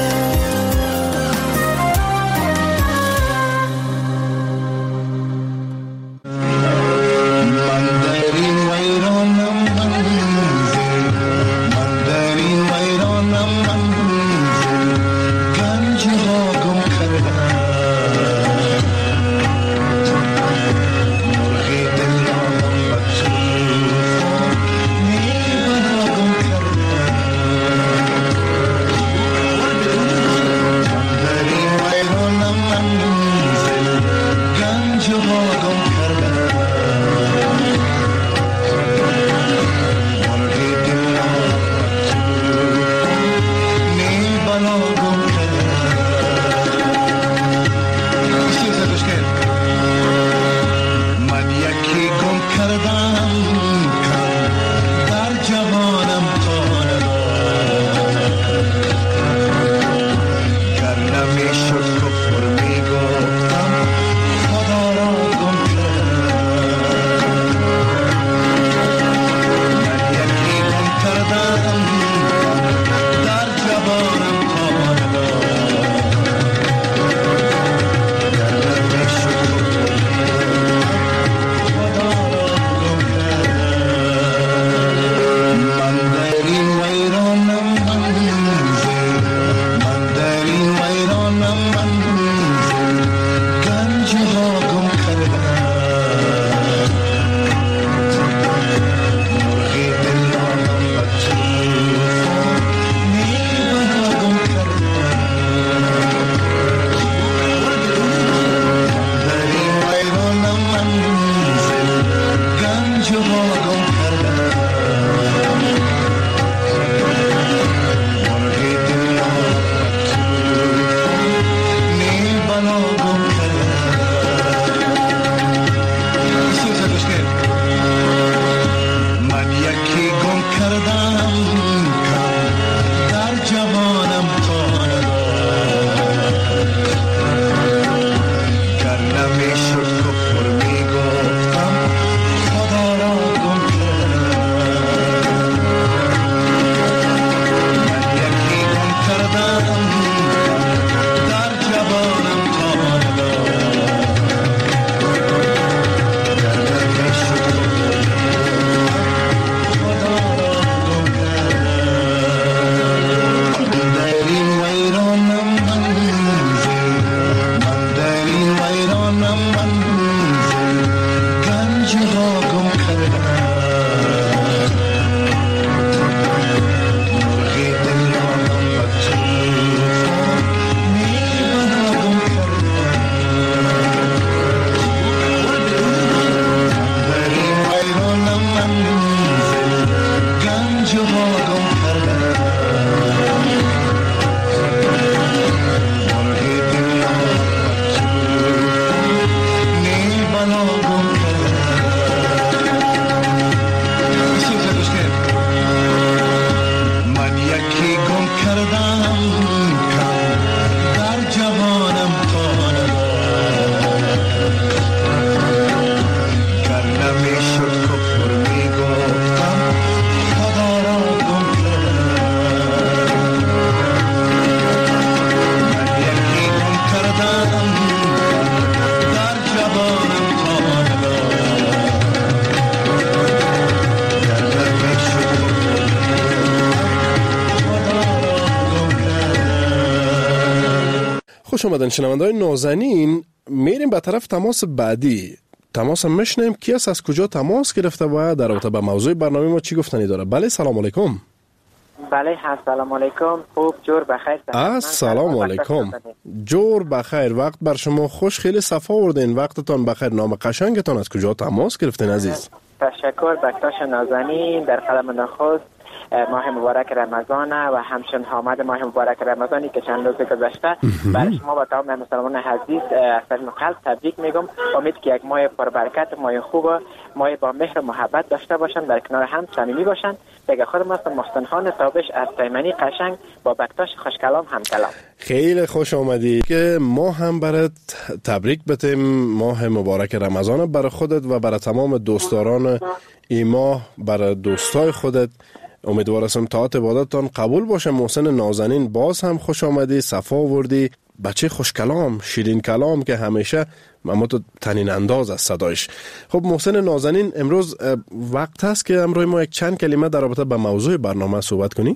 منزل گنج ها گم کردم خوش آمدن شنونده‌های نازنین. میریم به طرف تماس بعدی. تماس هم میشنیم کی است، از کجا تماس گرفته و در رابطه با موضوع برنامه ما چی گفتنی داره. بله سلام علیکم. بله سلام علیکم. خوب جور بخیر. سلام علیکم. جور بخیر. وقت بر شما خوش، خیلی صفا آوردین. وقتتان بخیر. نام قشنگتان، از کجا تماس گرفتین عزیز؟ تشکر. بکتاش نازنین. در قدم نخست ماه مبارک رمضان و همچنین آمد ماه مبارک رمضانی که چند روز گذشته برای شما و تمام مسلمانان عزیز از طریق قلب تبریک میگم. امید که یک ماه پربرکت، ماه خوب، ماه با مهر و محبت داشته باشن، در کنار هم صمیمی باشن. دیگه خودم هستم محسن خان تابش از تیمنی قشنگ با بکتاش خوش کلام هم کلام. خیلی خوش آمدی که ما هم برات تبریک بتیم ماه مبارک رمضان برای خودت و برای تمام دوستداران این ماه، برای دوستای خودت. امیدوارم طاعت عبادتتان قبول باشه. محسن نازنین باز هم خوش آمدی، صفا آوردی. بچه خوش کلام، شیرین کلام که همیشه اما تو تنین انداز از صدایش. خب محسن نازنین، امروز وقت هست که امروز ما یک چند کلمه در رابطه با موضوع برنامه صحبت کنی؟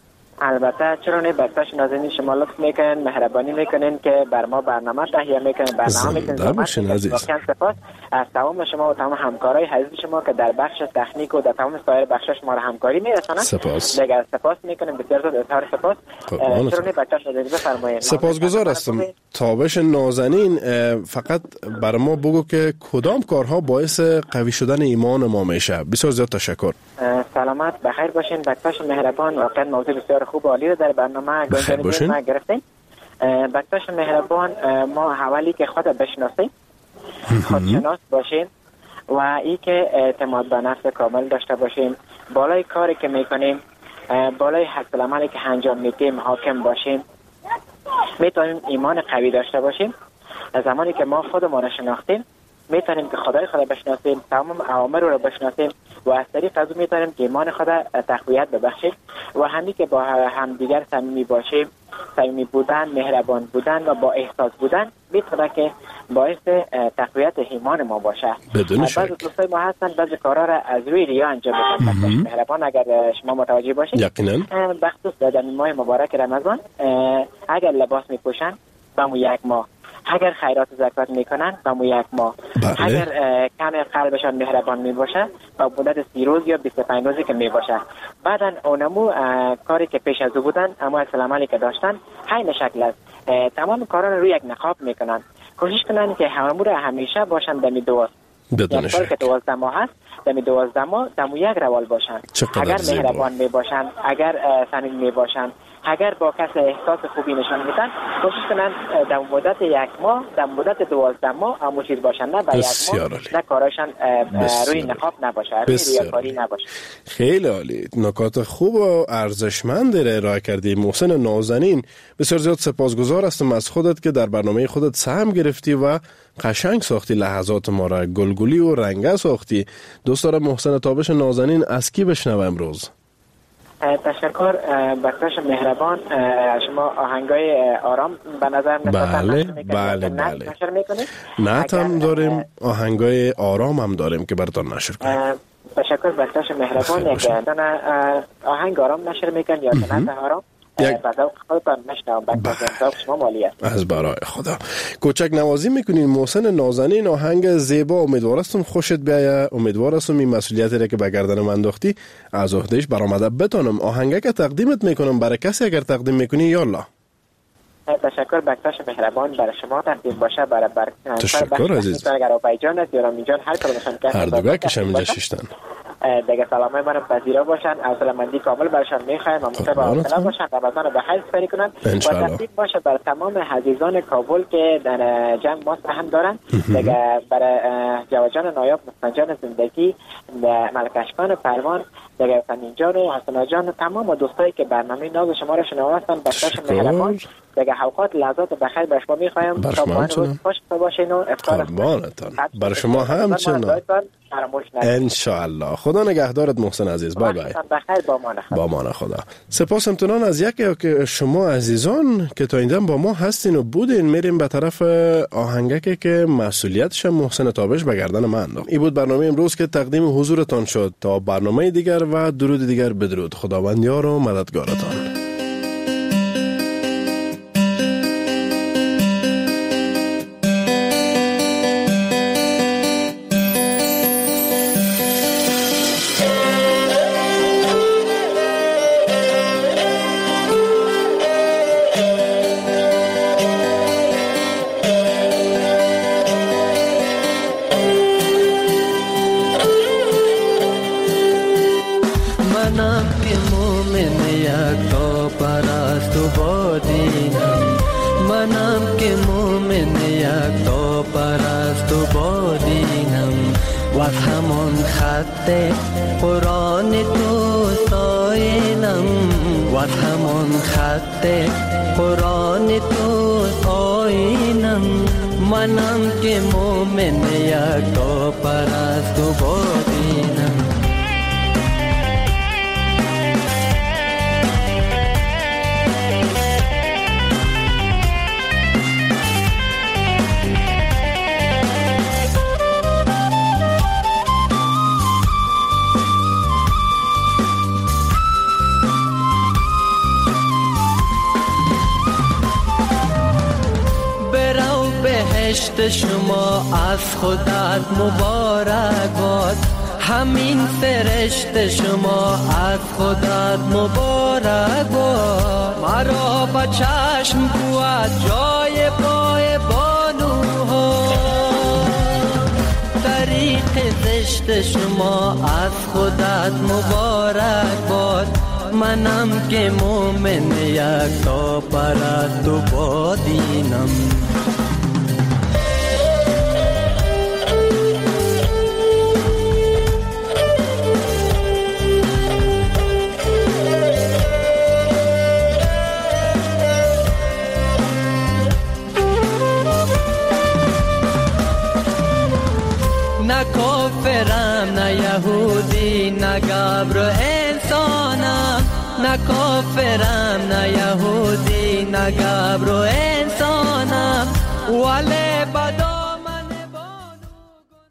البته چرا نه. بکتاش نازنین شما لطف میکنین، مهربانی میکنین که بر ما برنامه تهیه میکنین، برنامه میکنین. واقعا سپاس از تمام شما و تمام همکارای عزیز شما که در بخش تکنیک و در تمام سایر بخشش ما را همکاری میرسونن. سپاس. دیگه سپاس میکنیم، بسیار زیاد اظهار سپاس. چرا نه بکتاش نازنین بفرمایید. سپاسگزار هستم. تابش نازنین، فقط بر ما بگو که کدام کارها باعث قوی شدن ایمان ما میشه. بسیار زیاد تشکر. سلامت بخیر باشین. بکتاش مهربان، واقعا موضوع بسیار خوب و عالی رو در برنامه گنجانید ما گرفتیم. بکتاش مهربان، ما حوالی که خود بشناسیم، خودشناس باشیم و ای که اعتماد به نفس کامل داشته باشیم، بالای کاری که میکنیم، بالای حق العملی که انجام میدیم حاکم باشیم، میتونیم ایمان قوی داشته باشیم. زمانی که ما خودمون رو شناختیم میتونیم که خدای خدا بشناسیم، تمام اوامر رو بشناسیم و از طریق از اون میتونیم که ایمان خدا تقویت ببخشیم و همین که با همدیگر صمیمی باشیم، صمیمی بودن، مهربان بودن و با احساس بودن میتونه که باعث تقویت ایمان ما باشه. بدون شک. بعضی دوستای ما هستن بعضی کارا را از روی ریا انجام میدن. مهربان اگر شما متوجه باشید، یقینا بخصوص در ماه مبارک رمضان اگر لباس میپوشن بمو یک ماه، اگر خیرات زکات میکنن بمو یک ماه، اگر کم قلبشان مهربان میباشه با مدت 30 روز یا 25 روزی که میباشه، بعدن اونمو کاری که پیش از او بودن اما اصل عملی که داشتن همین شکل است. تمام کارا رو روی یک نقاب میکنن. کوشش کنن که هممون رو همیشه باشن دمی دوست. بدون شک. که 12 ماه هست دمی 12 ماه دمو یک روال باشن. اگر مهربان میباشن، اگر صمیمی میباشن، اگر با کس احساس خوبی نشان میدن، کوشش کنن در مدت یک ماه، در مدت 12 ماه همون چیز باشن، نه با یک ماه نه کاراشن روی نقاب نباشه، روی ریاکاری نباشه. خیلی عالی، نکات خوب و ارزشمند را ارائه کردی محسن نازنین. بسیار زیاد سپاسگزار هستم از خودت که در برنامه خودت سهم گرفتی و قشنگ ساختی لحظات ما را، گلگلی و رنگه ساختی. دوست دارم محسن تابش نازنین از کی بشنوم امروز؟ تشکر. بکتاش مهربان، شما آهنگای آرام به نظر بله. نعت هم داریم، آهنگای آرام هم داریم که براتون نشر کنیم. تشکر. بکتاش مهربان، یک آهنگ آرام نشر میکن یا نعت آرام؟ به ذوق خودتان میشنوم. ذوق شما مالی است. از برای خدا. کوچک نوازی میکنین محسن نازنین، آهنگ زیبا. امیدوارستم خوشت بیاید. امیدوارستم این مسئولیتی را که به گردن من انداختی از عهدهش برآمده بتونم. آهنگه که تقدیمت میکنم برای کسی اگر تقدیم میکنی یالا. تشکر. بکتاش مهربان برای شما تقدیم باشه. برای تشکر عزیز. اگر آقای جان است یا رامی جان هر کدومشون که هر دو کشم اینجا شیشتن دیگه سلامای منو پذیرا باشن، عزلمندی کامل برشان میخوایم و مصطفی حوصله باشن، رمضان رو به خیر سپری کنن و تقدیم باشه برای تمام عزیزان کابل که در جمع ما سهم دارن. دیگه برای جواجان نایاب، مستنجان زندگی، ملکشکان پروان، دیگه فنین جان و حسنا جان و تمام دوستایی که برنامه ناز شما رو شنوستن، بخشش مهربان. دیگه اوقات لحظات بخیر برای شما میخوایم. تا پایان روز خوش باشین و افطار برای شما همچنان ان شاء الله. خدا نگهدارت محسن عزیز. بای بای. با مان خدا. سپاس امتنان از یکی شما عزیزان که تا اینجا با ما هستین و بودین. میریم به طرف آهنگکی که مسئولیتش محسن تابش به گردن من انداخت. این بود برنامه امروز که تقدیم حضورتان شد. تا برنامه دیگر و درود دیگر بدرود. خداوند یار و مددگارتان. قرآن تو ساینم و همان خط قرآن تو ساینم. منم که مومن یک تا پرست و بادینم. بهشت شما از خودت مبارک باد. همین فرشت شما از خودت مبارک باد. مرا با چشم بود جای پای بانوها. طریق زشت شما از خودت مبارک باد. منم که مومن یک تا پرست و بادینم. نه کافرم نه یهودی نه گبر انسانم. نه کافرم نه یهودی نه گبر انسانم. ولی